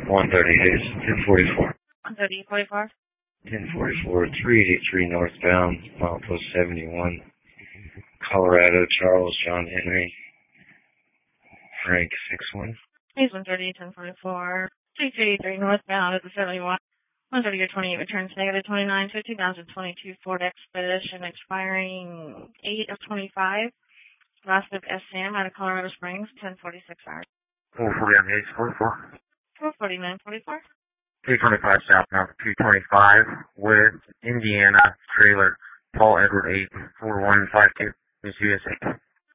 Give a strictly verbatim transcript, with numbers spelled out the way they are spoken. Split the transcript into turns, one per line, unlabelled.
one thirty-eight, ten forty-four.
one thirty, forty-four.
ten forty-four, three eighty-three northbound, milepost seventy-one, Colorado, Charles, John Henry, Frank, six one.
He's one thirty, ten forty-four, three eighty-three northbound at the seventy-one. one thirty or twenty-eight returns negative twenty-nine to two thousand twenty-two Ford Expedition expiring eight of twenty-five. Last of S M out of Colorado Springs, ten forty-six hours.
four forty-nine, eight forty-four.
four forty-nine, forty-four.
two twenty-five southbound, two twenty-five with Indiana trailer, Paul Edward eight four one five two, Miss U S A.